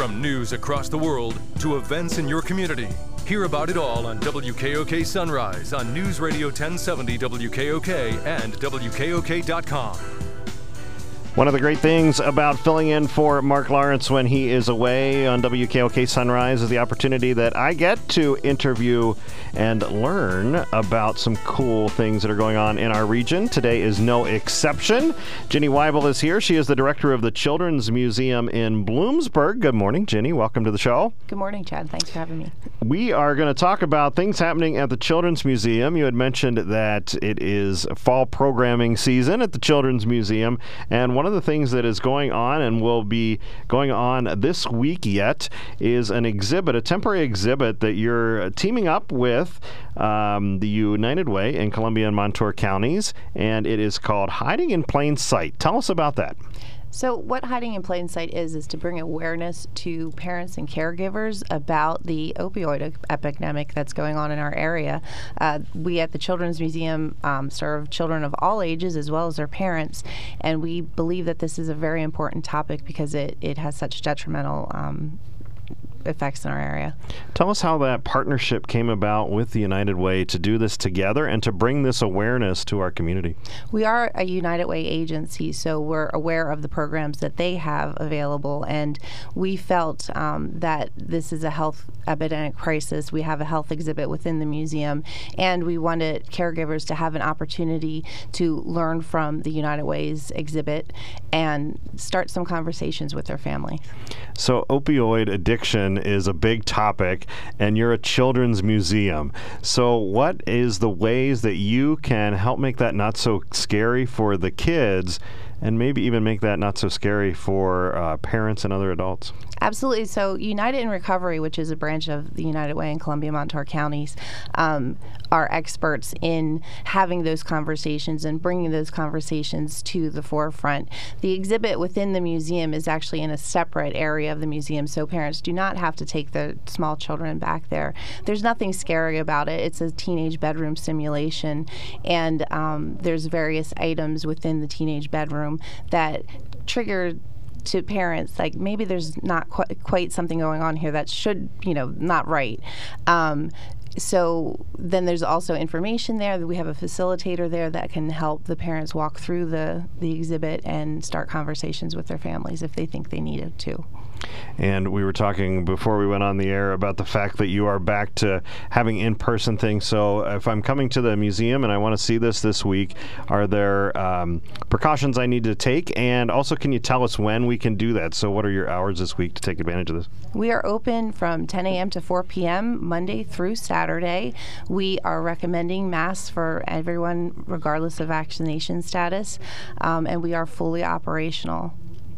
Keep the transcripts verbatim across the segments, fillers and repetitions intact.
From news across the world to events in your community, hear about it all on W K O K Sunrise on News Radio ten seventy W K O K and W K O K dot com. One of the great things about filling in for Mark Lawrence when he is away on W K O K Sunrise is the opportunity that I get to interview and learn about some cool things that are going on in our region. Today is no exception. Ginny Weibel is here. She is the director of the Children's Museum in Bloomsburg. Good morning, Ginny. Welcome to the show. Good morning, Chad. Thanks for having me. We are going to talk about things happening at the Children's Museum. You had mentioned that it is fall programming season at the Children's Museum, and one One of the things that is going on and will be going on this week yet is an exhibit, a temporary exhibit that you're teaming up with um, the United Way in Columbia and Montour counties, and it is called Hiding in Plain Sight. Tell us about that. So what Hiding in Plain Sight is, is to bring awareness to parents and caregivers about the opioid epidemic that's going on in our area. Uh, we at the Children's Museum um, serve children of all ages as well as their parents, and we believe that this is a very important topic because it, it has such detrimental um, effects in our area. Tell us how that partnership came about with the United Way to do this together and to bring this awareness to our community. We are a United Way agency, so we're aware of the programs that they have available, and we felt um, that this is a health epidemic crisis. We have a health exhibit within the museum, and we wanted caregivers to have an opportunity to learn from the United Way's exhibit and start some conversations with their family. So opioid addiction is a big topic, and you're a children's museum. So what is the ways that you can help make that not so scary for the kids and maybe even make that not so scary for uh, parents and other adults? Absolutely. So United in Recovery, which is a branch of the United Way in Columbia and Montour counties, um, are experts in having those conversations and bringing those conversations to the forefront. The exhibit within the museum is actually in a separate area of the museum, so parents do not have to take the small children back there. There's nothing scary about it. It's a teenage bedroom simulation, and um, there's various items within the teenage bedroom that trigger to parents, like maybe there's not qu- quite something going on here that should, you know, not right. Um, so then there's also information there. We have a facilitator there that can help the parents walk through the, the exhibit and start conversations with their families if they think they need it to. And we were talking before we went on the air about the fact that you are back to having in-person things. So if I'm coming to the museum and I want to see this this week, are there um, precautions I need to take? And also, can you tell us when we can do that? So what are your hours this week to take advantage of this? We are open from ten a.m. to four p.m. Monday through Saturday. We are recommending masks for everyone regardless of vaccination status, um, and we are fully operational.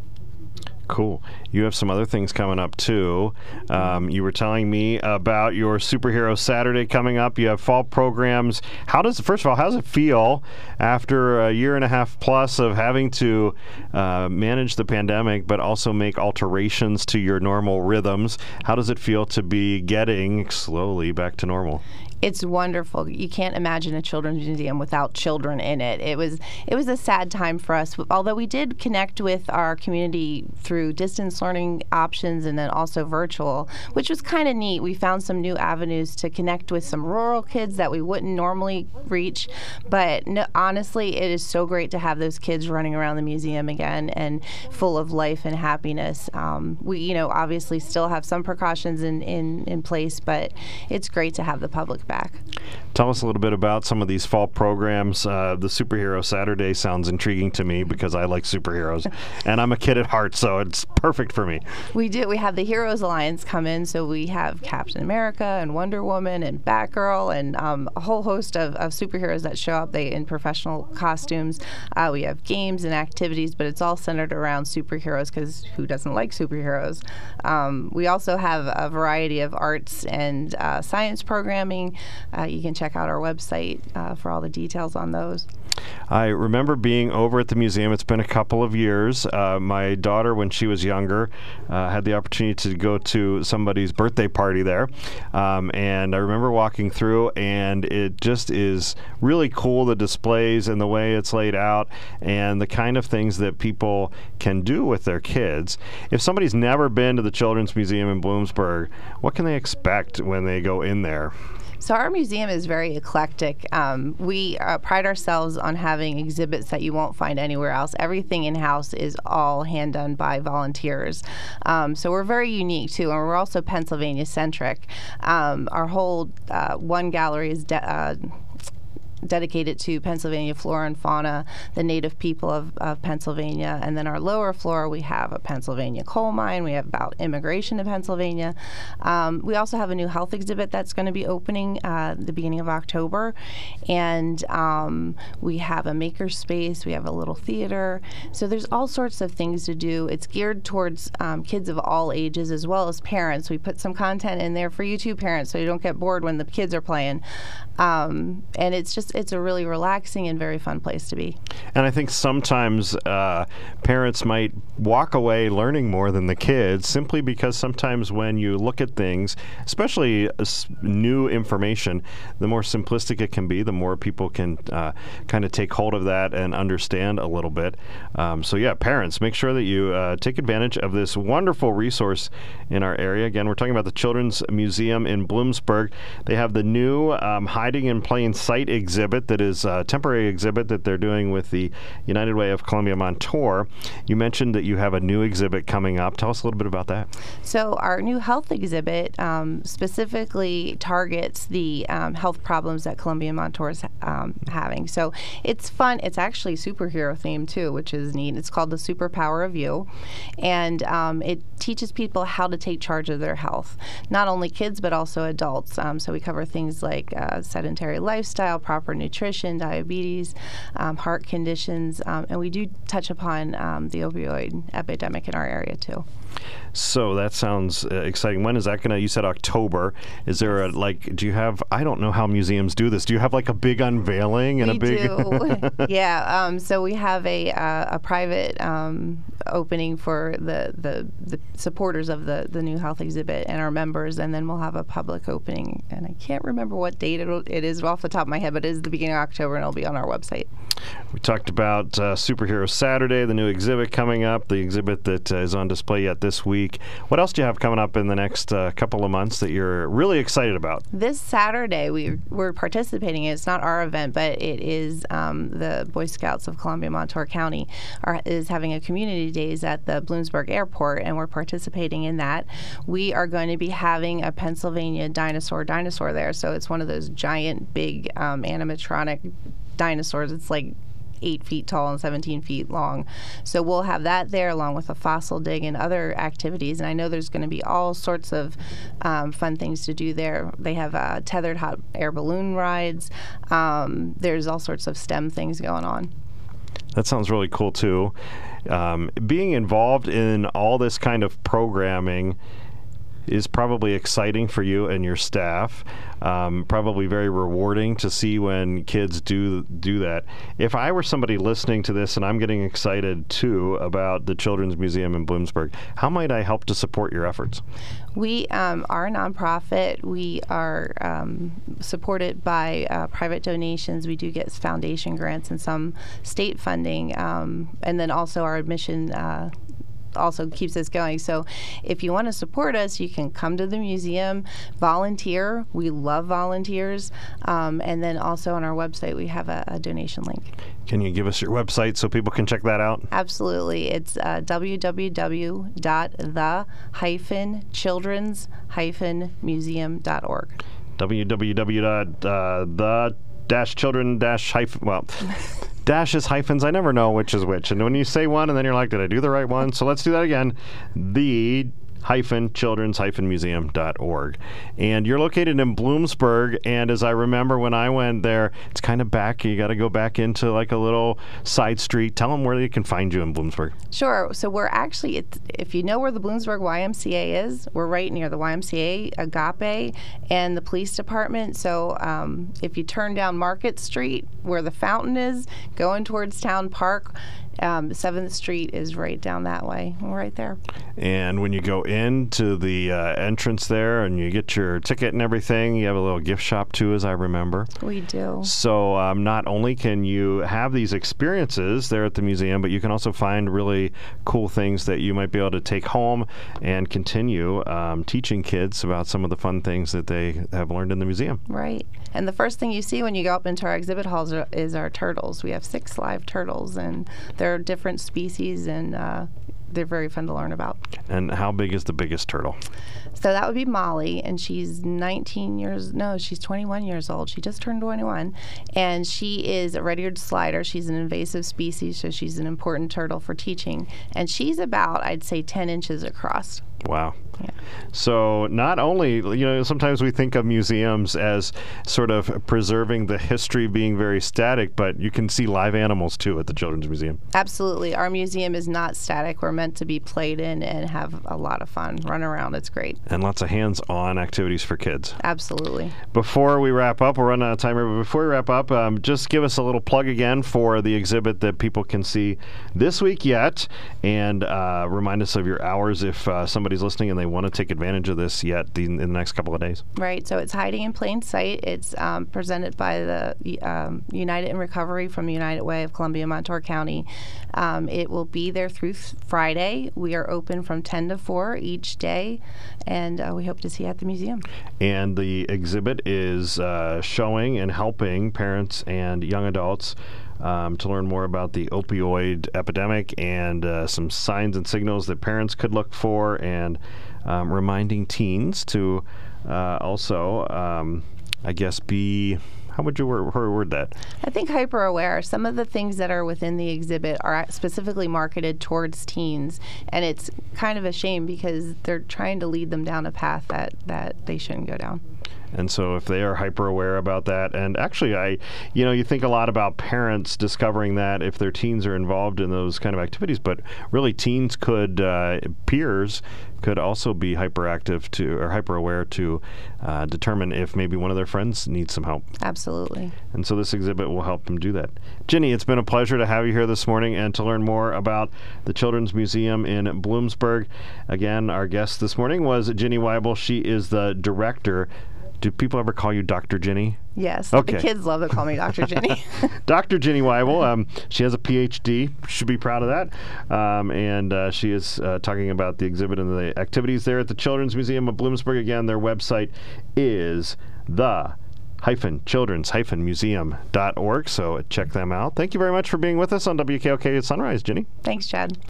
Cool. You have some other things coming up, too. Um, you were telling me about your Superhero Saturday coming up. You have fall programs. How does, first of all, how does it feel after a year and a half plus of having to uh, manage the pandemic, but also make alterations to your normal rhythms? How does it feel to be getting slowly back to normal? It's wonderful. You can't imagine a children's museum without children in it. It was it was a sad time for us, although we did connect with our community through distance learning options and then also virtual, which was kind of neat. We found some new avenues to connect with some rural kids that we wouldn't normally reach. But no, honestly, it is so great to have those kids running around the museum again and full of life and happiness. Um, we, you know, obviously still have some precautions in, in, in place, but it's great to have the public back. Tell us a little bit about some of these fall programs. Uh, the Superhero Saturday sounds intriguing to me because I like superheroes, and I'm a kid at heart, so it's perfect for me. We do. We have the Heroes Alliance come in, so we have Captain America and Wonder Woman and Batgirl and um, a whole host of, of superheroes that show up they in professional costumes. Uh, we have games and activities, but it's all centered around superheroes because who doesn't like superheroes? Um, we also have a variety of arts and uh, science programming. Uh, you can check out our website uh, for all the details on those. I remember being over at the museum. It's been a couple of years. Uh, my daughter, when she was younger, uh, had the opportunity to go to somebody's birthday party there. Um, and I remember walking through, and it just is really cool, the displays and the way it's laid out and the kind of things that people can do with their kids. If somebody's never been to the Children's Museum in Bloomsburg, what can they expect when they go in there? So our museum is very eclectic. Um, we uh, pride ourselves on having exhibits that you won't find anywhere else. Everything in-house is all hand done by volunteers. Um, so we're very unique too, and we're also Pennsylvania-centric. Um, our whole uh, one gallery is de- uh, dedicated to Pennsylvania flora and fauna, the native people of, of Pennsylvania, and then our lower floor we have a Pennsylvania coal mine. We have about immigration to Pennsylvania. Um, we also have a new health exhibit that's going to be opening uh, the beginning of October, and um, we have a maker space. We have a little theater. So there's all sorts of things to do. It's geared towards um, kids of all ages as well as parents. We put some content in there for you too, parents, so you don't get bored when the kids are playing. Um, and it's just it's a really relaxing and very fun place to be. And I think sometimes uh, parents might walk away learning more than the kids simply because sometimes when you look at things, especially uh, new information, the more simplistic it can be, the more people can uh, kind of take hold of that and understand a little bit. Um, so yeah, parents, make sure that you uh, take advantage of this wonderful resource in our area. Again, we're talking about the Children's Museum in Bloomsburg. They have the new um, Hiding in Plain Sight exhibit that is a temporary exhibit that they're doing with the United Way of Columbia Montour. You mentioned that you have a new exhibit coming up. Tell us a little bit about that. So our new health exhibit um, specifically targets the um, health problems that Columbia Montour is um, having. So it's fun. It's actually superhero themed too, which is neat. It's called The Superpower of You, and um, it teaches people how to take charge of their health, not only kids but also adults. Um, so we cover things like uh, sedentary lifestyle, proper nutrition, diabetes, um, heart conditions, um, and we do touch upon um, the opioid epidemic in our area too. So that sounds uh, exciting. When is that going to, you said October. Is there a, like, do you have, I don't know how museums do this. Do you have like a big unveiling and we a big? do. Yeah. Um, so we have a, uh, a private um, opening for the, the, the supporters of the, the new health exhibit and our members, and then we'll have a public opening. And I can't remember what date it'll, it is off the top of my head, but it is the beginning of October and it'll be on our website. We talked about uh, Superhero Saturday, the new exhibit coming up, the exhibit that uh, is on display yet this week. What else do you have coming up in the next uh, couple of months that you're really excited about? This Saturday, we, we're participating. It's not our event, but it is um, the Boy Scouts of Columbia Montour County are, is having a community days at the Bloomsburg Airport, and we're participating in that. We are going to be having a Pennsylvania dinosaur dinosaur there. So it's one of those giant, big um, animatronic dinosaurs. It's like eight feet tall and seventeen feet long. So we'll have that there along with a fossil dig and other activities. And I know there's going to be all sorts of um, fun things to do there. They have uh, tethered hot air balloon rides. Um, there's all sorts of STEM things going on. That sounds really cool too. Um, being involved in all this kind of programming is probably exciting for you and your staff. Um, probably very rewarding to see when kids do do that. If I were somebody listening to this and I'm getting excited too about the Children's Museum in Bloomsburg, how might I help to support your efforts? We um, are a nonprofit. We are um, supported by uh, private donations. We do get foundation grants and some state funding, um, and then also our admission uh, also keeps us going. So if you want to support us, you can come to the museum, volunteer. We love volunteers. Um, and then also on our website, we have a, a donation link. Can you give us your website so people can check that out? Absolutely. It's uh, w w w dot the children's museum dot org. w w w dot the children hyphen well dashes, hyphens, I never know which is which. And when you say one and then you're like, did I do the right one? So let's do that again. The children's museum dot org. And you're located in Bloomsburg, and as I remember when I went there, it's kind of back. You got to go back into like a little side street. Tell them where they can find you in Bloomsburg. Sure. So we're actually, it's, if you know where the Bloomsburg Y M C A is, we're right near the Y M C A, Agape, and the police department. So um, if you turn down Market Street, where the fountain is, going towards Town Park, Um, seventh Street is right down that way. We're right there. And when you go into the uh, entrance there and you get your ticket and everything, you have a little gift shop too, as I remember. We do. So um, not only can you have these experiences there at the museum, but you can also find really cool things that you might be able to take home and continue um, teaching kids about some of the fun things that they have learned in the museum. Right. And the first thing you see when you go up into our exhibit halls are, is our turtles. We have six live turtles, and they're different species, and uh, they're very fun to learn about. And how big is the biggest turtle? So that would be Molly, and she's nineteen years, no, she's twenty-one years old. She just turned twenty-one, and she is a red-eared slider. She's an invasive species, so she's an important turtle for teaching. And she's about, I'd say, ten inches across. Wow. Yeah. So not only, you know, sometimes we think of museums as sort of preserving the history being very static, but you can see live animals too at the Children's Museum. Absolutely. Our museum is not static. We're meant to be played in and have a lot of fun. Run around. It's great. And lots of hands-on activities for kids. Absolutely. Before we wrap up, we're running out of time here, but before we wrap up, um, just give us a little plug again for the exhibit that people can see this week yet, and uh, remind us of your hours if uh, somebody's listening and they want to take advantage of this yet in the next couple of days. Right. So it's Hiding in Plain Sight. It's um, presented by the um, United in Recovery from the United Way of Columbia Montour County. Um, it will be there through Friday. We are open from ten to four each day, and uh, we hope to see you at the museum. And the exhibit is uh, showing and helping parents and young adults Um, to learn more about the opioid epidemic and uh, some signs and signals that parents could look for, and um, reminding teens to uh, also, um, I guess, be, how would you word, word that? I think hyper aware. Some of the things that are within the exhibit are specifically marketed towards teens, and it's kind of a shame because they're trying to lead them down a path that, that they shouldn't go down. And so if they are hyper aware about that, and actually I, you know, you think a lot about parents discovering that if their teens are involved in those kind of activities, but really teens could, uh, peers could also be hyperactive to, or hyper aware to uh, determine if maybe one of their friends needs some help. Absolutely. And so this exhibit will help them do that. Ginny, it's been a pleasure to have you here this morning and to learn more about the Children's Museum in Bloomsburg. Again, our guest this morning was Ginny Weibel. She is the director. Do people ever call you Doctor Ginny? Yes. Okay. The kids love to call me Doctor Ginny. Doctor Ginny Weibel. Um, she has a P H D. Should be proud of that. Um, and uh, she is uh, talking about the exhibit and the activities there at the Children's Museum of Bloomsburg. Again, their website is the hyphen children's hyphen museum dot org. So check them out. Thank you very much for being with us on W K O K at Sunrise, Ginny. Thanks, Chad.